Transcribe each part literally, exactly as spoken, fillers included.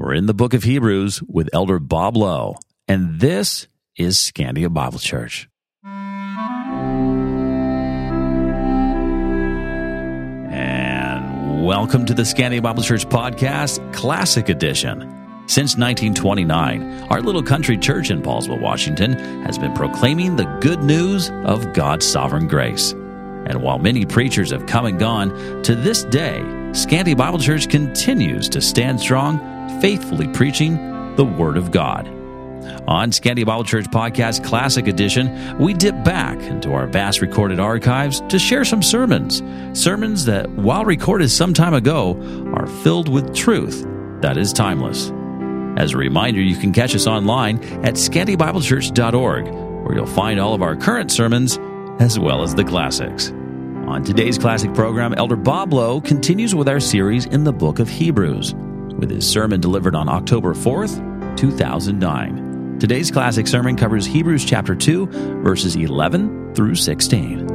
We're in the book of Hebrews with Elder Bob Lowe, and this is Scandia Bible Church. And welcome to the Scandia Bible Church Podcast, Classic Edition. Since nineteen twenty-nine, our little country church in Paulsville, Washington, has been proclaiming the good news of God's sovereign grace. And while many preachers have come and gone, to this day, Scandia Bible Church continues to stand strong, faithfully preaching the Word of God. On Scandia Bible Church Podcast Classic Edition, we dip back into our vast recorded archives to share some sermons. Sermons that, while recorded some time ago, are filled with truth that is timeless. As a reminder, you can catch us online at scandia bible church dot org, where you'll find all of our current sermons as well as the classics. On today's classic program, Elder Bob Lowe continues with our series in the book of Hebrews, with his sermon delivered on October fourth, two thousand nine. Today's classic sermon covers Hebrews chapter two, verses eleven through sixteen.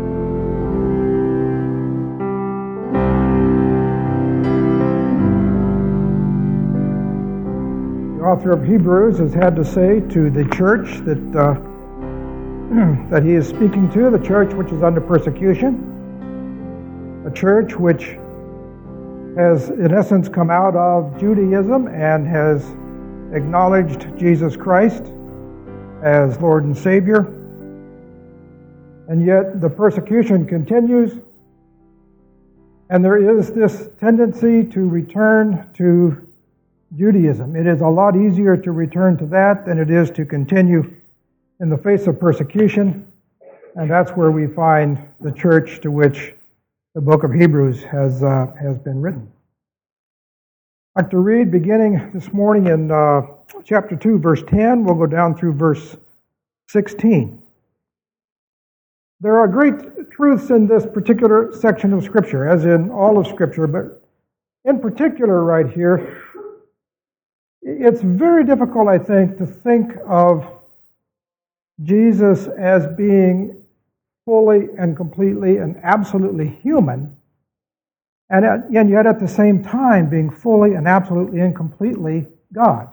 The author of Hebrews has had to say to the church that uh, that he is speaking to, the church which is under persecution, a church which has in essence come out of Judaism and has acknowledged Jesus Christ as Lord and Savior, and yet the persecution continues, and there is this tendency to return to Judaism. It is a lot easier to return to that than it is to continue in the face of persecution, and that's where we find the church to which the book of Hebrews has uh, has been written. I'd like to read beginning this morning in uh, chapter two, verse ten. We'll go down through verse sixteen. There are great truths in this particular section of Scripture, as in all of Scripture, but in particular right here, it's very difficult, I think, to think of Jesus as being fully and completely and absolutely human, and, at, and yet at the same time being fully and absolutely and completely God.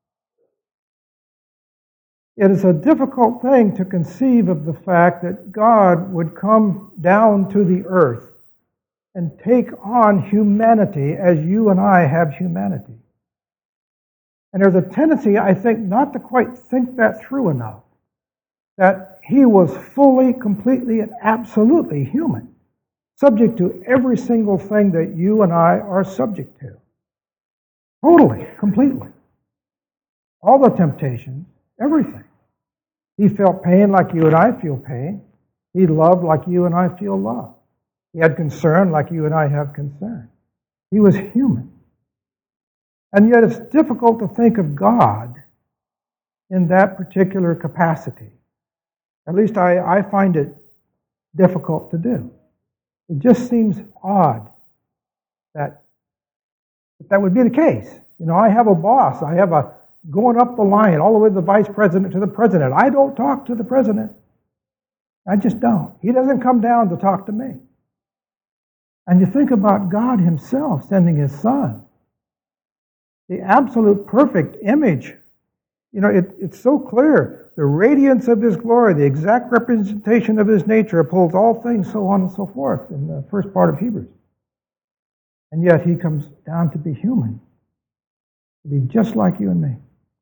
It is a difficult thing to conceive of the fact that God would come down to the earth and take on humanity as you and I have humanity. And there's a tendency, I think, not to quite think that through enough, that he was fully, completely, and absolutely human, subject to every single thing that you and I are subject to. Totally, completely. All the temptations, everything. He felt pain like you and I feel pain. He loved like you and I feel love. He had concern like you and I have concern. He was human. And yet it's difficult to think of God in that particular capacity. At least I, I find it difficult to do. It just seems odd that that, that would be the case. You know, I have a boss. I have a going up the line, all the way to the vice president to the president. I don't talk to the president. I just don't. He doesn't come down to talk to me. And you think about God himself sending his son, the absolute perfect image. You know, it, it's so clear. The radiance of his glory, the exact representation of his nature, upholds all things, so on and so forth, in the first part of Hebrews. And yet he comes down to be human, to be just like you and me.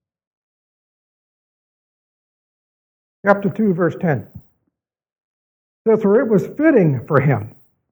Chapter two, verse ten. Says, "For it was fitting for him,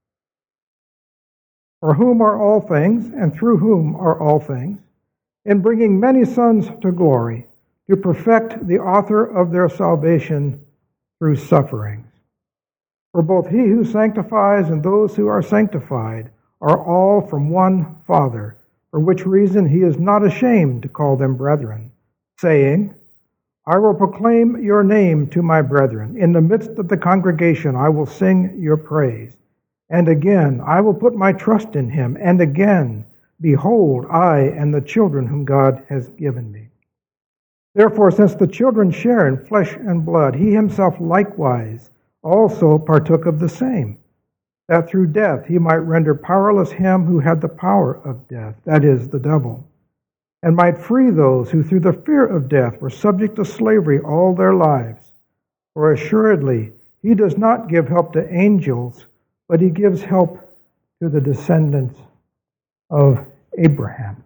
for whom are all things, and through whom are all things, in bringing many sons to glory, to perfect the author of their salvation through sufferings. For both he who sanctifies and those who are sanctified are all from one Father, for which reason he is not ashamed to call them brethren, saying, I will proclaim your name to my brethren. In the midst of the congregation I will sing your praise. And again, I will put my trust in him. And again, behold, I and the children whom God has given me. Therefore, since the children share in flesh and blood, he himself likewise also partook of the same, that through death he might render powerless him who had the power of death, that is, the devil, and might free those who through the fear of death were subject to slavery all their lives. For assuredly he does not give help to angels, but he gives help to the descendants of Abraham.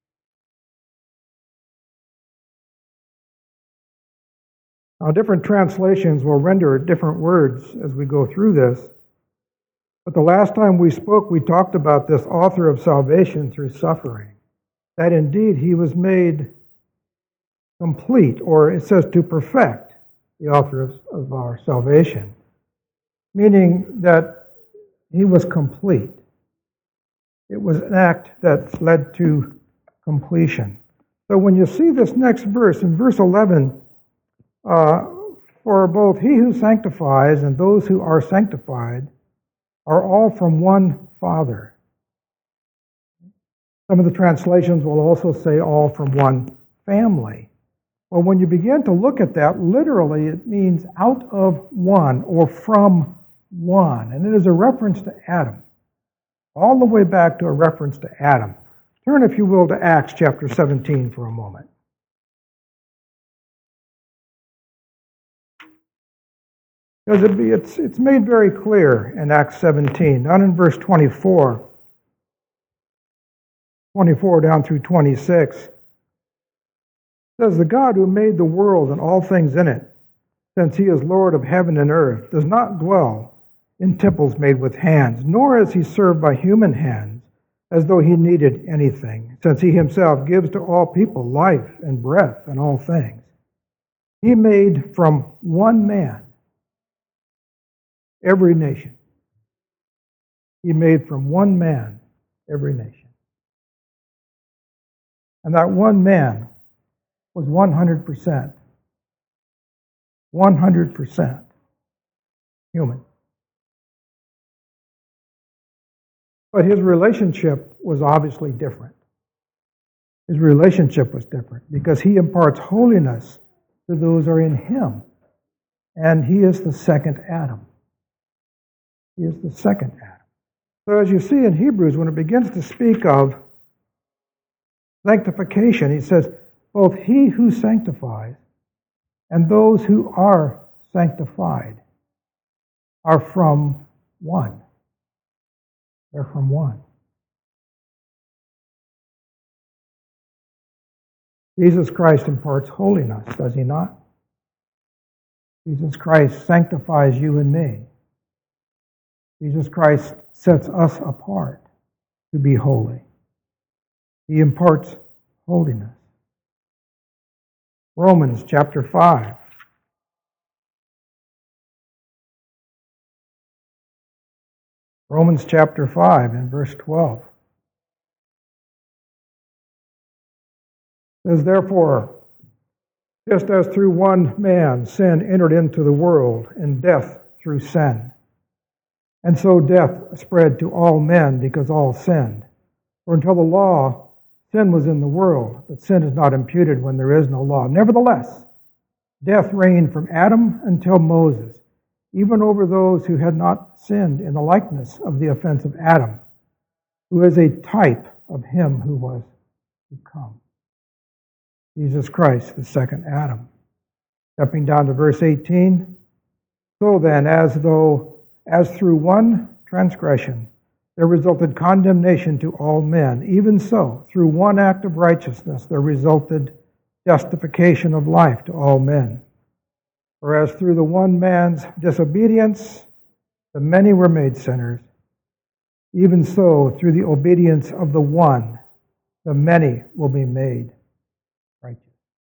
Now, different translations will render different words as we go through this. But the last time we spoke, we talked about this author of salvation through suffering. That indeed he was made complete, or it says to perfect, the author of, of our salvation. Meaning that he was complete. It was an act that led to completion. So when you see this next verse, in verse eleven, uh, for both he who sanctifies and those who are sanctified are all from one Father. Some of the translations will also say all from one family. Well, when you begin to look at that, literally it means out of one or from one. And it is a reference to Adam. All the way back to a reference to Adam. Turn, if you will, to Acts chapter seventeen for a moment. Because it be, it's, it's made very clear in Acts seventeen, not in verse twenty-four, twenty-four down through twenty-six. It says, the God who made the world and all things in it, since he is Lord of heaven and earth, does not dwell in temples made with hands, nor is he served by human hands, as though he needed anything, since he himself gives to all people life and breath and all things. He made from one man every nation. He made from one man every nation. And that one man was one hundred percent. one hundred percent human. But his relationship was obviously different. His relationship was different because he imparts holiness to those who are in him. And he is the second Adam. He is the second Adam. So as you see in Hebrews, when it begins to speak of sanctification, he says, both he who sanctifies and those who are sanctified are from one. They're from one. Jesus Christ imparts holiness, does he not? Jesus Christ sanctifies you and me. Jesus Christ sets us apart to be holy. He imparts holiness. Romans chapter five. Romans chapter five and verse twelve. It says, therefore, just as through one man sin entered into the world, and death through sin, and so death spread to all men because all sinned. For until the law, sin was in the world, but sin is not imputed when there is no law. Nevertheless, death reigned from Adam until Moses, even over those who had not sinned in the likeness of the offense of Adam, who is a type of him who was to come. Jesus Christ, the second Adam. Stepping down to verse eighteen. So then, as though, as through one transgression, there resulted condemnation to all men, even so, through one act of righteousness, there resulted justification of life to all men. Whereas through the one man's disobedience, the many were made sinners. Even so, through the obedience of the one, the many will be made righteous.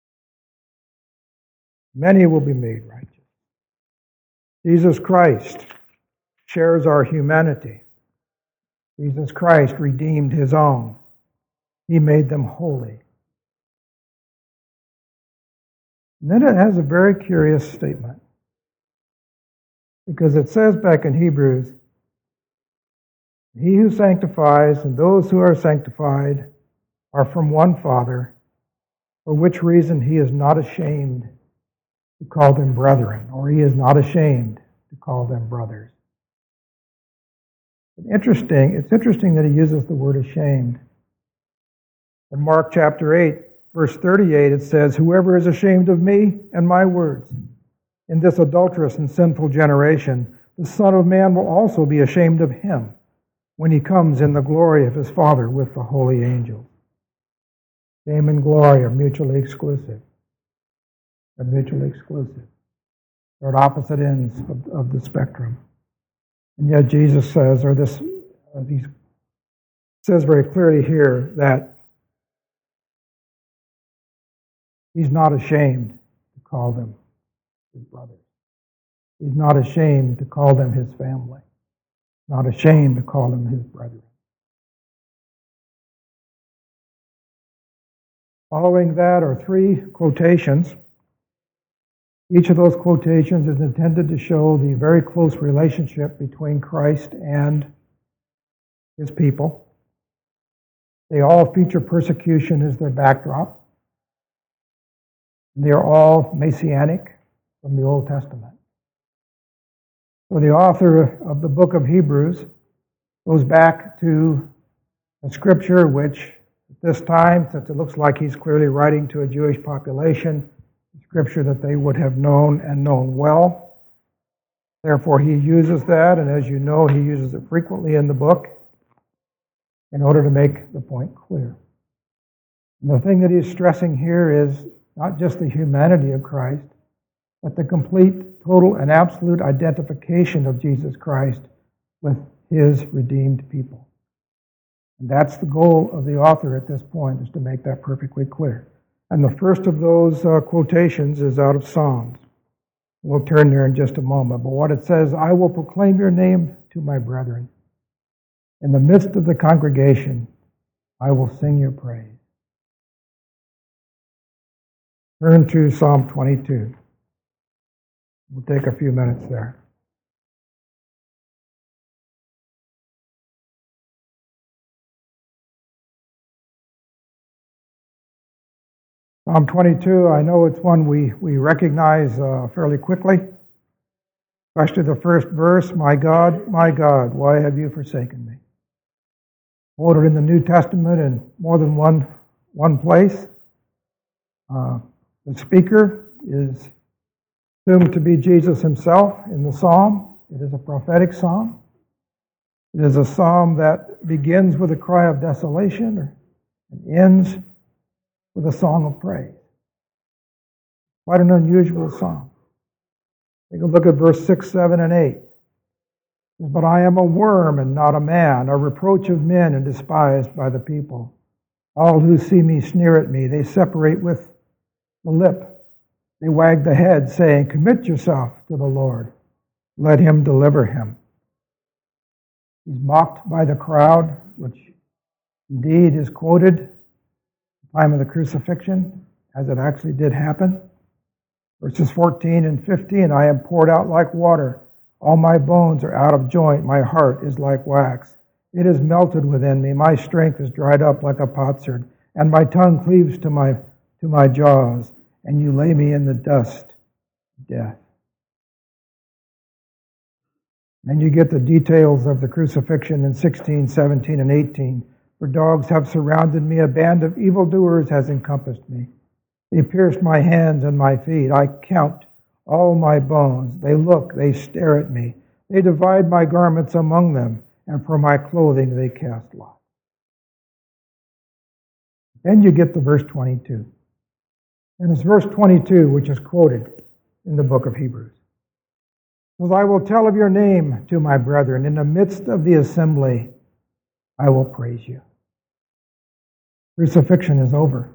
Many will be made righteous. Jesus Christ shares our humanity. Jesus Christ redeemed his own. He made them holy. And then it has a very curious statement. Because it says back in Hebrews, he who sanctifies and those who are sanctified are from one Father, for which reason he is not ashamed to call them brethren, or he is not ashamed to call them brothers. Interesting, it's interesting that he uses the word ashamed. In Mark chapter eight, verse thirty-eight, it says, "Whoever is ashamed of me and my words in this adulterous and sinful generation, the Son of Man will also be ashamed of him when he comes in the glory of his Father with the holy angels." Shame and glory are mutually exclusive. They're mutually exclusive. They're at opposite ends of, of the spectrum. And yet Jesus says, or this uh, he says very clearly here, that he's not ashamed to call them his brothers. He's not ashamed to call them his family. Not ashamed to call them his brethren. Following that are three quotations. Each of those quotations is intended to show the very close relationship between Christ and his people. They all feature persecution as their backdrop. They are all messianic from the Old Testament. So the author of the book of Hebrews goes back to a scripture which, at this time, since it looks like he's clearly writing to a Jewish population, scripture that they would have known and known well. Therefore, he uses that, and as you know, he uses it frequently in the book in order to make the point clear. And the thing that he's stressing here is not just the humanity of Christ, but the complete, total, and absolute identification of Jesus Christ with his redeemed people. And that's the goal of the author at this point, is to make that perfectly clear. And the first of those uh, quotations is out of Psalms. We'll turn there in just a moment. But what it says, "I will proclaim your name to my brethren. In the midst of the congregation, I will sing your praise." Turn to Psalm twenty-two. We'll take a few minutes there. Psalm twenty-two, I know it's one we, we recognize uh, fairly quickly, especially the first verse, "My God, my God, why have you forsaken me?" Quoted in the New Testament in more than one, one place. Uh, the speaker is assumed to be Jesus himself in the psalm. It is a prophetic psalm. It is a psalm that begins with a cry of desolation and ends with a song of praise. Quite an unusual psalm. Take a look at verse six, seven, and eight. It says, "But I am a worm and not a man, a reproach of men and despised by the people. All who see me sneer at me. They separate with the lip. They wag the head, saying, 'Commit yourself to the Lord. Let him deliver him.'" He's mocked by the crowd, which indeed is quoted time of the crucifixion, as it actually did happen. Verses fourteen and fifteen, "I am poured out like water. All my bones are out of joint. My heart is like wax. It is melted within me. My strength is dried up like a potsherd, and my tongue cleaves to my, to my jaws. And you lay me in the dust, death." And you get the details of the crucifixion in sixteen, seventeen, and eighteen. "For dogs have surrounded me, a band of evildoers has encompassed me. They pierced my hands and my feet. I count all my bones. They look, they stare at me. They divide my garments among them, and for my clothing they cast lots." Then you get to verse twenty-two. And it's verse twenty-two which is quoted in the book of Hebrews. It says, "I will tell of your name to my brethren. In the midst of the assembly, I will praise you." Crucifixion is over.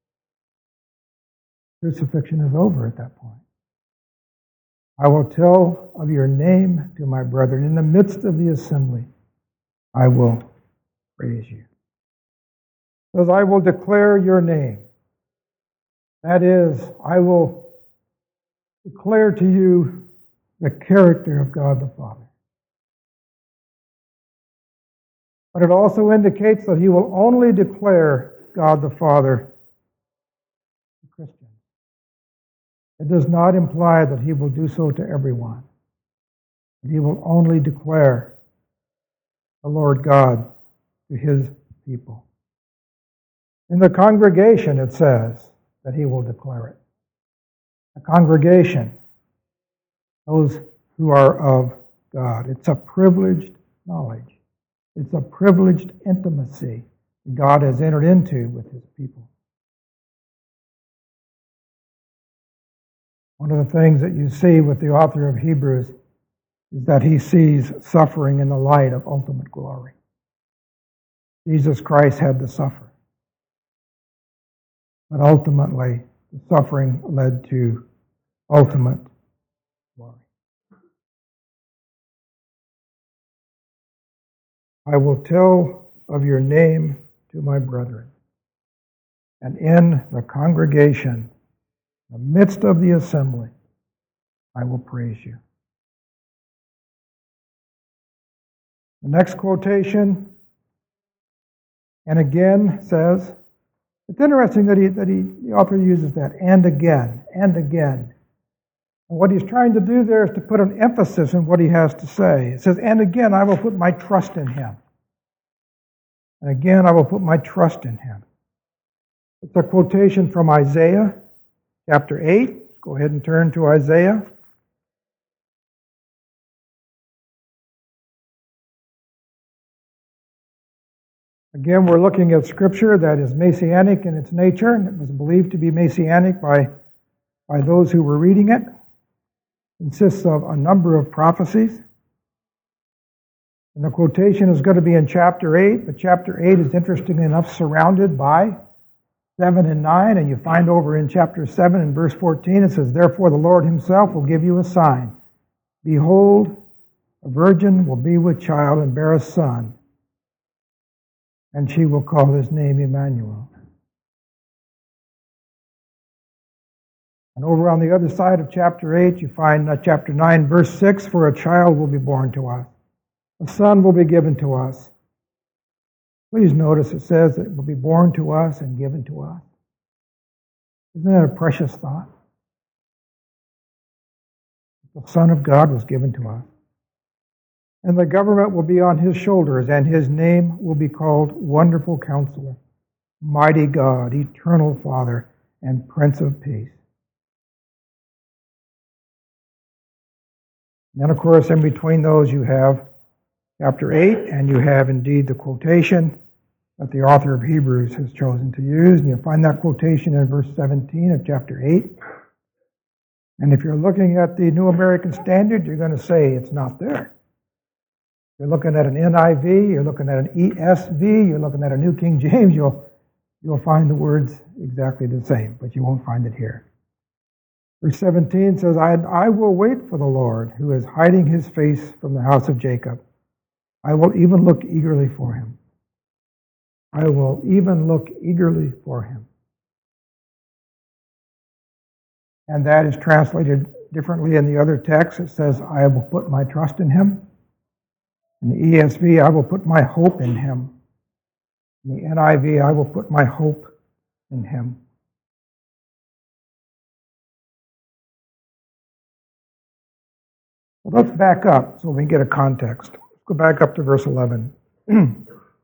Crucifixion is over at that point. "I will tell of your name to my brethren. In the midst of the assembly, I will praise you." It says, "I will declare your name." That is, I will declare to you the character of God the Father. But it also indicates that he will only declare God the Father to Christians. It does not imply that he will do so to everyone. He will only declare the Lord God to his people. In the congregation, it says that he will declare it. The congregation, those who are of God. It's a privileged knowledge. It's a privileged intimacy that God has entered into with his people. One of the things that you see with the author of Hebrews is that he sees suffering in the light of ultimate glory. Jesus Christ had to suffer. But ultimately, the suffering led to ultimate glory. I will tell of your name to my brethren, and in the congregation, in the midst of the assembly, I will praise you. The next quotation, and again, says, it's interesting that he that he the author uses that, and again, and again. And what he's trying to do there is to put an emphasis on what he has to say. It says, and again, I will put my trust in him. And again, I will put my trust in him. It's a quotation from Isaiah chapter eight. Go ahead and turn to Isaiah. Again, we're looking at Scripture that is messianic in its nature, and it was believed to be messianic by, by those who were reading it. It consists of a number of prophecies. And the quotation is going to be in chapter eight, but chapter eight is interestingly enough surrounded by seven and nine, and you find over in chapter seven and verse fourteen, it says, therefore the Lord himself will give you a sign. Behold, a virgin will be with child and bear a son, and she will call his name Emmanuel. And over on the other side of chapter eight, you find uh, chapter nine, verse six, for a child will be born to us. A son will be given to us. Please notice it says that it will be born to us and given to us. Isn't that a precious thought? The Son of God was given to us. And the government will be on his shoulders, and his name will be called Wonderful Counselor, Mighty God, Eternal Father, and Prince of Peace. And then, of course, in between those you have chapter eight, and you have indeed the quotation that the author of Hebrews has chosen to use. And you'll find that quotation in verse seventeen of chapter eight. And if you're looking at the New American Standard, you're going to say it's not there. You're looking at an N I V, you're looking at an E S V, you're looking at a New King James, you'll, you'll find the words exactly the same, but you won't find it here. Verse seventeen says, I, I will wait for the Lord, who is hiding his face from the house of Jacob. I will even look eagerly for him. I will even look eagerly for him. And that is translated differently in the other text. It says, I will put my trust in him. In the E S V, I will put my hope in him. In the N I V, I will put my hope in him. Well, let's back up so we can get a context. Let's go back up to verse eleven. It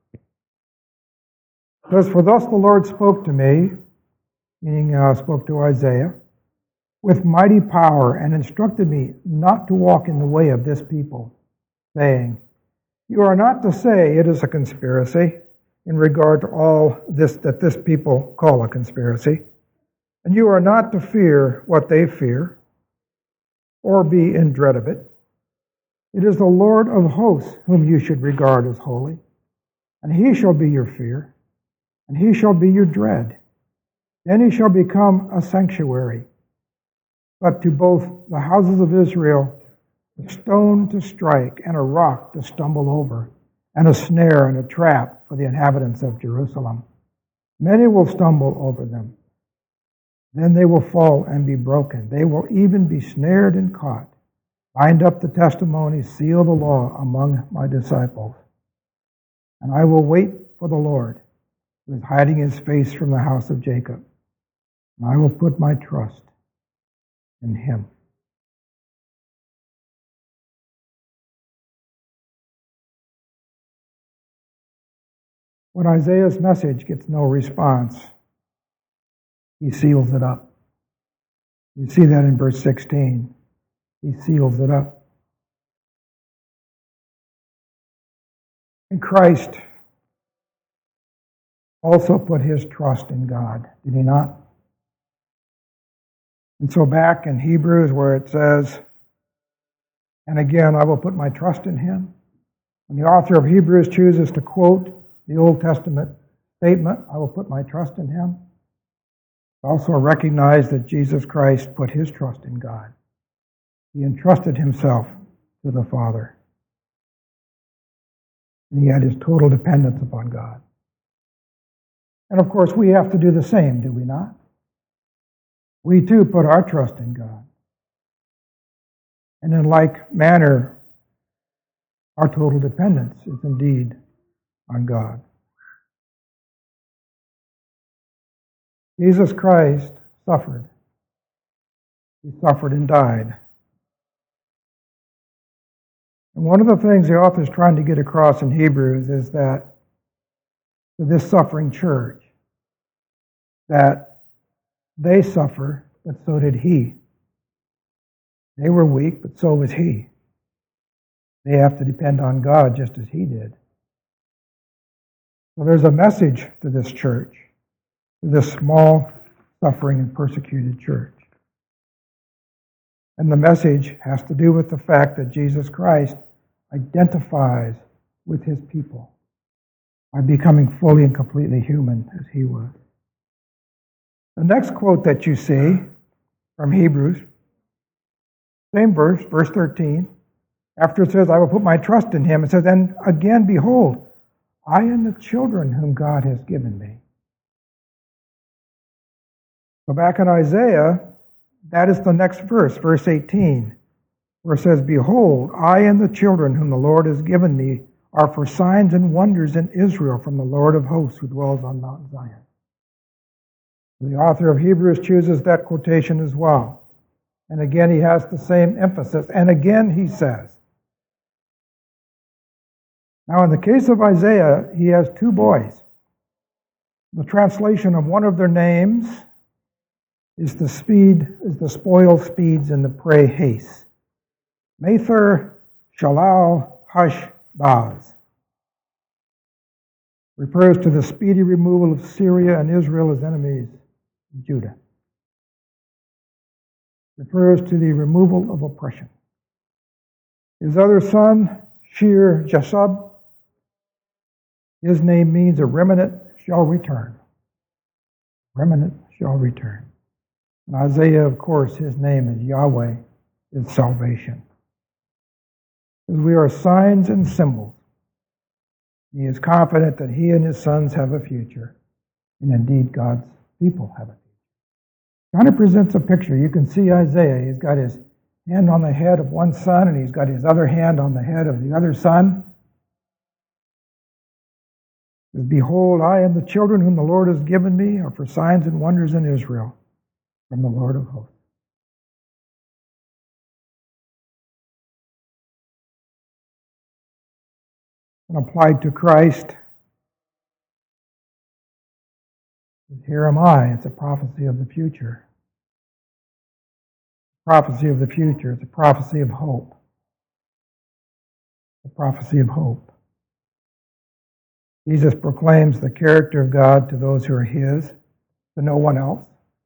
says, for thus the Lord spoke to me, meaning uh, spoke to Isaiah, with mighty power, and instructed me not to walk in the way of this people, saying, you are not to say it is a conspiracy in regard to all this that this people call a conspiracy, and you are not to fear what they fear, or be in dread of it. It is the Lord of hosts whom you should regard as holy, and he shall be your fear, and he shall be your dread. Then he shall become a sanctuary, but to both the houses of Israel, a stone to strike, and a rock to stumble over, and a snare and a trap for the inhabitants of Jerusalem. Many will stumble over them. Then they will fall and be broken. They will even be snared and caught. Bind up the testimony, seal the law among my disciples. And I will wait for the Lord, who is hiding his face from the house of Jacob. And I will put my trust in him. When Isaiah's message gets no response, he seals it up. You see that in verse sixteen. He seals it up. And Christ also put his trust in God, did he not? And so back in Hebrews where it says, and again I will put my trust in him. When the author of Hebrews chooses to quote the Old Testament statement, I will put my trust in him, also recognize that Jesus Christ put his trust in God. He entrusted himself to the Father. And he had his total dependence upon God. And of course, we have to do the same, do we not? We too put our trust in God. And in like manner, our total dependence is indeed on God. Jesus Christ suffered. He suffered and died. And one of the things the author is trying to get across in Hebrews is that to this suffering church, that they suffer, but so did he. They were weak, but so was he. They have to depend on God just as he did. So there's a message to this church, to this small, suffering, and persecuted church. And the message has to do with the fact that Jesus Christ identifies with his people by becoming fully and completely human as he was. The next quote that you see from Hebrews, same verse, verse thirteen, after it says, I will put my trust in him, it says, and again, behold, I and the children whom God has given me. So back in Isaiah, that is the next verse, verse eighteen, where it says, behold, I and the children whom the Lord has given me are for signs and wonders in Israel from the Lord of hosts who dwells on Mount Zion. The author of Hebrews chooses that quotation as well. And again, he has the same emphasis. And again, he says. Now, in the case of Isaiah, he has two boys. The translation of one of their names is the speed, is the spoil speeds and the prey haste. Mather Shalal Hush Baz refers to the speedy removal of Syria and Israel as enemies of Judah. Refers to the removal of oppression. His other son, Shir Jashub, his name means a remnant shall return. Remnant shall return. And Isaiah, of course, his name is Yahweh, is salvation. As we are signs and symbols, he is confident that he and his sons have a future, and indeed God's people have a future. Kind of presents a picture. You can see Isaiah. He's got his hand on the head of one son, and he's got his other hand on the head of the other son. He says, behold, I and the children whom the Lord has given me are for signs and wonders in Israel from the Lord of hosts. And applied to Christ, here am I. It's a prophecy of the future. Prophecy of the future. It's a prophecy of hope. A prophecy of hope. Jesus proclaims the character of God to those who are his, to no one else.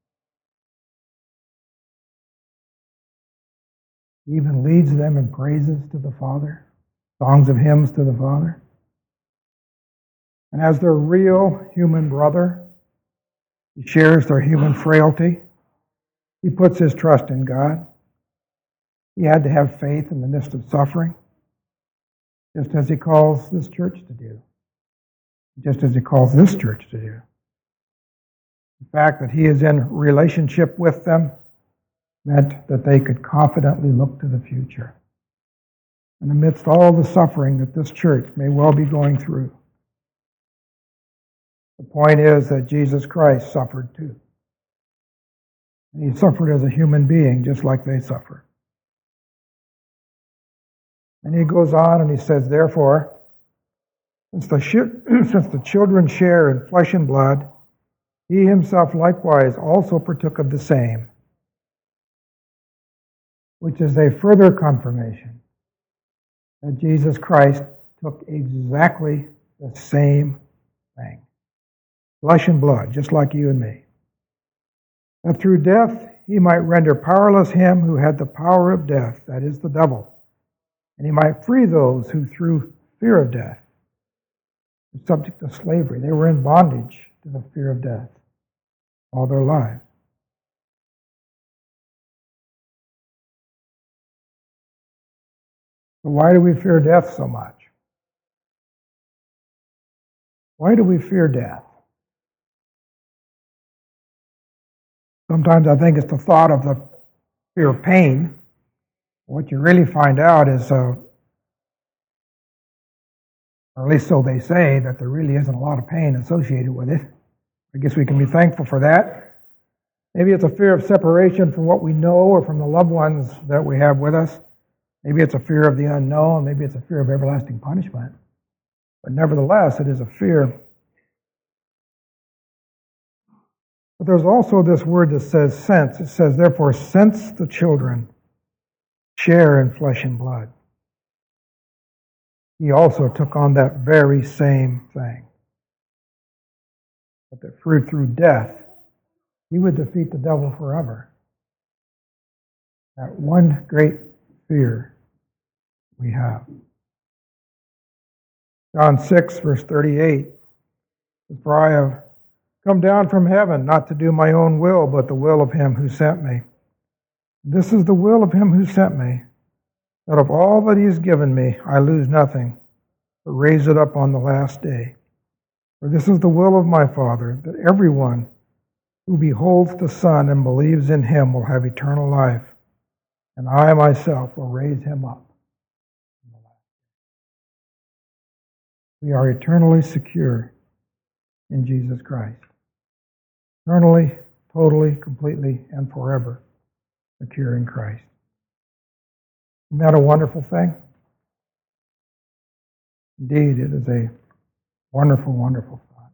He even leads them in praises to the Father, songs of hymns to the Father. And as their real human brother, he shares their human frailty. He puts his trust in God. He had to have faith in the midst of suffering, just as he calls this church to do, just as he calls this church to do. The fact that he is in relationship with them meant that they could confidently look to the future. And amidst all the suffering that this church may well be going through, the point is that Jesus Christ suffered too. And he suffered as a human being, just like they suffer. And he goes on and he says, therefore, Since the, sh- since the children share in flesh and blood, he himself likewise also partook of the same, which is a further confirmation that Jesus Christ took exactly the same thing. Flesh and blood, just like you and me. That through death he might render powerless him who had the power of death, that is the devil, and he might free those who through fear of death were subject to slavery. They were in bondage to the fear of death all their lives. So why do we fear death so much? Why do we fear death? Sometimes I think it's the thought of the fear of pain. What you really find out is, uh, or at least so they say, that there really isn't a lot of pain associated with it. I guess we can be thankful for that. Maybe it's a fear of separation from what we know or from the loved ones that we have with us. Maybe it's a fear of the unknown. Maybe it's a fear of everlasting punishment. But nevertheless, it is a fear. But there's also this word that says since. It says, therefore, since the children share in flesh and blood, he also took on that very same thing. But that through, through death, he would defeat the devil forever. That one great fear we have. John six, verse thirty-eight. For I have come down from heaven, not to do my own will, but the will of him who sent me. This is the will of him who sent me, that of all that he has given me, I lose nothing, but raise it up on the last day. For this is the will of my Father, that everyone who beholds the Son and believes in him will have eternal life, and I myself will raise him up. We are eternally secure in Jesus Christ. Eternally, totally, completely, and forever secure in Christ. Isn't that a wonderful thing? Indeed, it is a wonderful, wonderful thought.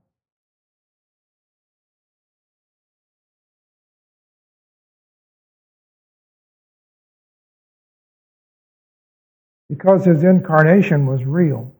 Because his incarnation was real,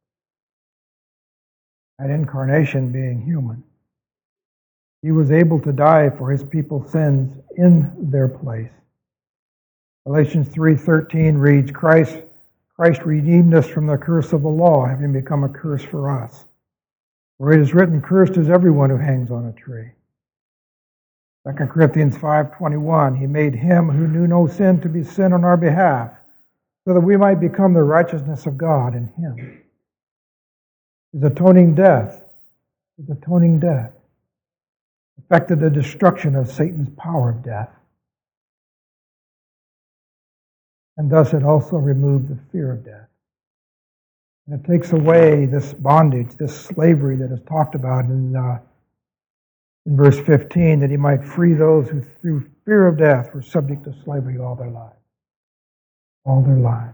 that incarnation being human, he was able to die for his people's sins in their place. Galatians three thirteen reads, Christ, Christ redeemed us from the curse of the law, having become a curse for us. For it is written, cursed is everyone who hangs on a tree. Second Corinthians five twenty-one, he made him who knew no sin to be sin on our behalf, so that we might become the righteousness of God in him. His atoning death, his atoning death, effected the destruction of Satan's power of death. And thus it also removed the fear of death. And it takes away this bondage, this slavery that is talked about in, uh, in verse fifteen, that he might free those who through fear of death were subject to slavery all their lives. All their lives.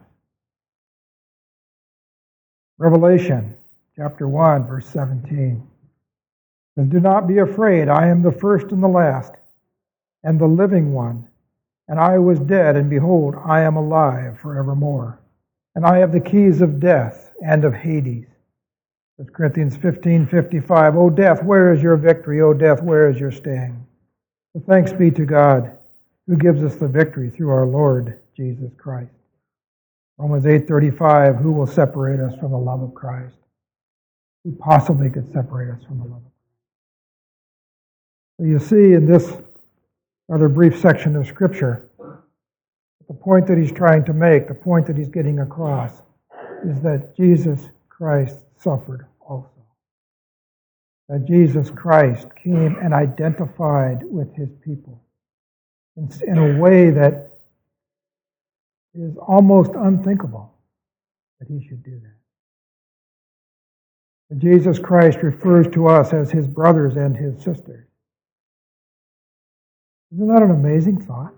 Revelation chapter one, verse seventeen. And do not be afraid, I am the first and the last, and the living one. And I was dead, and behold, I am alive forevermore. And I have the keys of death and of Hades. First Corinthians fifteen fifty-five. O death, where is your victory? O death, where is your sting? But thanks be to God, who gives us the victory through our Lord Jesus Christ. Romans eight thirty-five. Who will separate us from the love of Christ? Who possibly could separate us from the love of Christ? So you see in this rather brief section of Scripture, the point that he's trying to make, the point that he's getting across, is that Jesus Christ suffered also. That Jesus Christ came and identified with his people in, in a way that is almost unthinkable that he should do that. And Jesus Christ refers to us as his brothers and his sisters. Isn't that an amazing thought?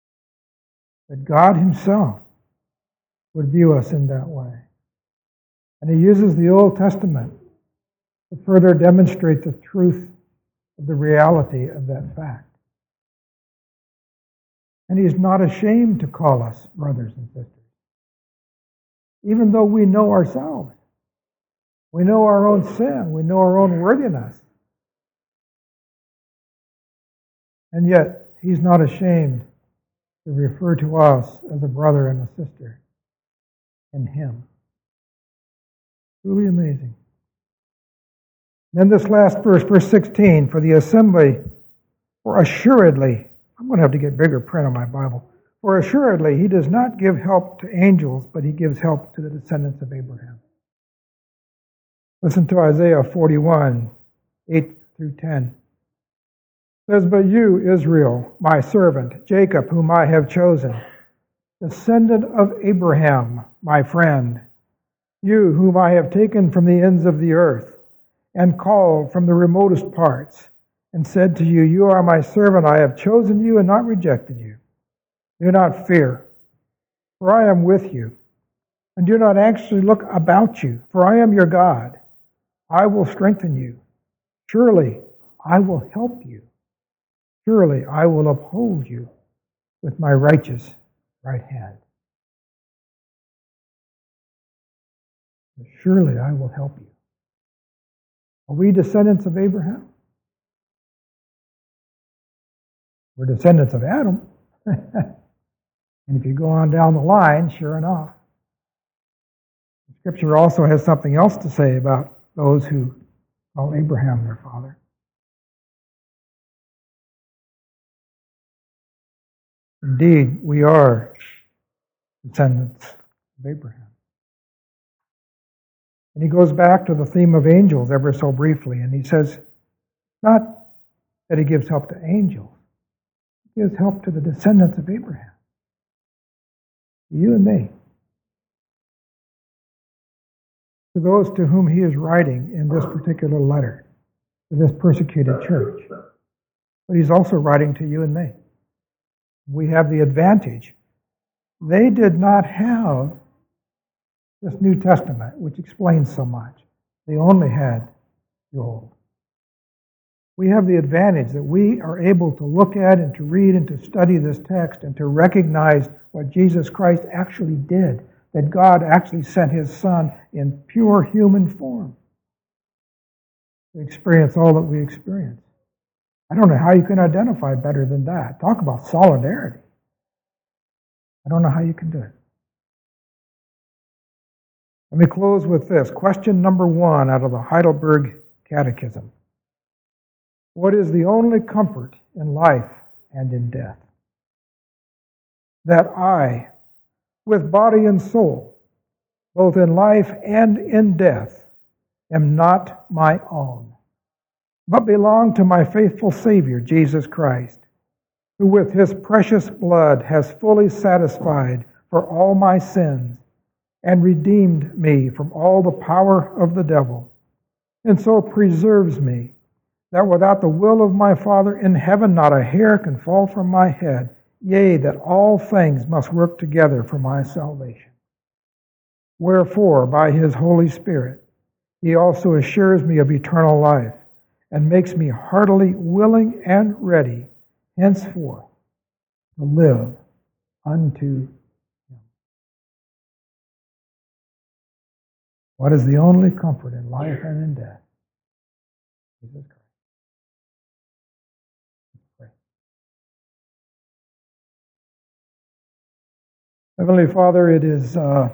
That God himself would view us in that way. And he uses the Old Testament to further demonstrate the truth of the reality of that fact. And he's not ashamed to call us brothers and sisters, even though we know ourselves. We know our own sin. We know our own worthiness. And yet, he's not ashamed to refer to us as a brother and a sister in him. Truly amazing. Then this last verse, verse sixteen, for the assembly, for assuredly, I'm going to have to get bigger print on my Bible. For assuredly, he does not give help to angels, but he gives help to the descendants of Abraham. Listen to Isaiah forty-one, eight through ten. It says, but you, Israel, my servant, Jacob, whom I have chosen, descendant of Abraham, my friend, you whom I have taken from the ends of the earth, and called from the remotest parts, and said to you, you are my servant, I have chosen you and not rejected you. Do not fear, for I am with you. And do not anxiously look about you, for I am your God. I will strengthen you. Surely I will help you. Surely I will uphold you with my righteous right hand. Surely I will help you. Are we descendants of Abraham? We're descendants of Adam. And if you go on down the line, sure enough, Scripture also has something else to say about those who call Abraham their father. Indeed, we are descendants of Abraham. And he goes back to the theme of angels ever so briefly, and he says, not that he gives help to angels, he gives help to the descendants of Abraham. You and me. To those to whom he is writing in this particular letter, to this persecuted church. But he's also writing to you and me. We have the advantage. They did not have this New Testament, which explains so much. They only had the Old. We have the advantage that we are able to look at and to read and to study this text and to recognize what Jesus Christ actually did, that God actually sent his Son in pure human form to experience all that we experience. I don't know how you can identify better than that. Talk about solidarity. I don't know how you can do it. Let me close with this. Question number one out of the Heidelberg Catechism. What is the only comfort in life and in death? That I, with body and soul, both in life and in death, am not my own, but belong to my faithful Savior, Jesus Christ, who with his precious blood has fully satisfied for all my sins and redeemed me from all the power of the devil, and so preserves me, that without the will of my Father in heaven not a hair can fall from my head, yea, that all things must work together for my salvation. Wherefore, by his Holy Spirit, he also assures me of eternal life, and makes me heartily willing and ready henceforth to live unto him. What is the only comfort in life and in death? Jesus Christ. Let's pray. Heavenly Father, it is, uh,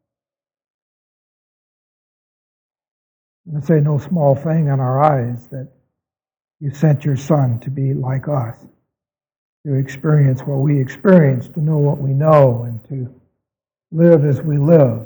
I'm going to say no small thing in our eyes that you sent your Son to be like us, to experience what we experience, to know what we know, and to live as we live,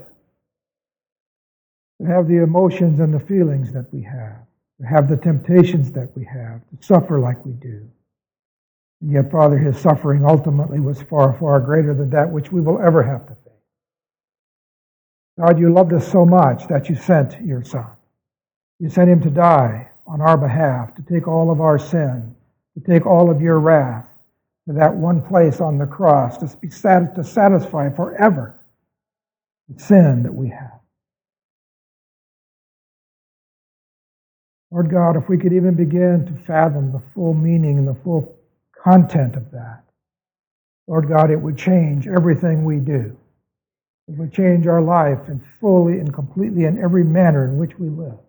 to have the emotions and the feelings that we have, to have the temptations that we have, to suffer like we do. And yet, Father, his suffering ultimately was far, far greater than that which we will ever have to face. God, you loved us so much that you sent your Son. You sent him to die on our behalf, to take all of our sin, to take all of your wrath to that one place on the cross, to be sat- to satisfy forever the sin that we have. Lord God, if we could even begin to fathom the full meaning and the full content of that, Lord God, it would change everything we do. It would change our life and fully and completely in every manner in which we live.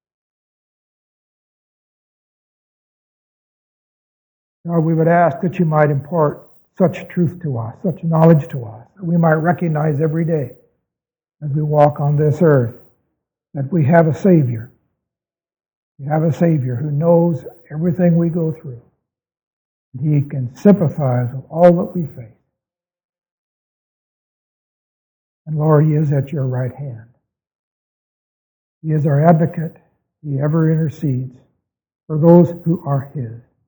God, we would ask that you might impart such truth to us, such knowledge to us, that we might recognize every day as we walk on this earth that we have a Savior. We have a Savior who knows everything we go through. He can sympathize with all that we face. And Lord, He is at your right hand. He is our advocate. He ever intercedes for those who are His.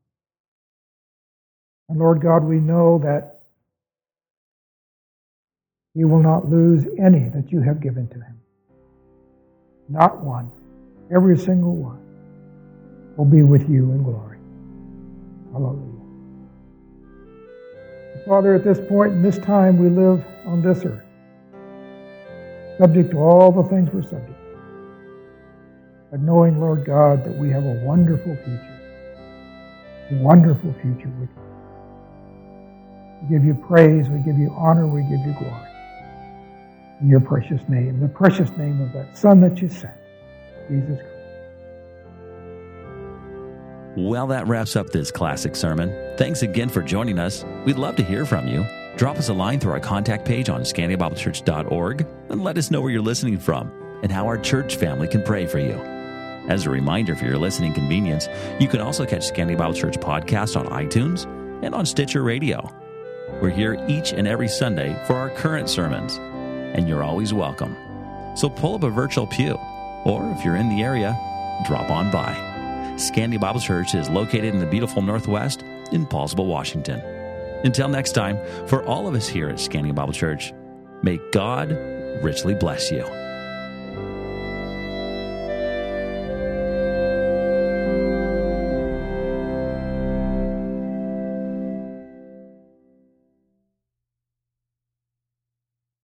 And Lord God, we know that He will not lose any that you have given to Him. Not one. Every single one will be with you in glory. Hallelujah. Father, at this point in this time we live on this earth, subject to all the things we're subject to, but knowing, Lord God, that we have a wonderful future, a wonderful future with you. We give you praise, we give you honor, we give you glory. In your precious name, the precious name of that Son that you sent, Jesus Christ. Well, that wraps up this classic sermon. Thanks again for joining us. We'd love to hear from you. Drop us a line through our contact page on scandia bible church dot org and let us know where you're listening from and how our church family can pray for you. As a reminder for your listening convenience, you can also catch Scandia Bible Church podcast on iTunes and on Stitcher Radio. We're here each and every Sunday for our current sermons, and you're always welcome. So pull up a virtual pew, or if you're in the area, drop on by. Scandia Bible Church is located in the beautiful Northwest in Paulsville, Washington. Until next time, for all of us here at Scandia Bible Church, may God richly bless you.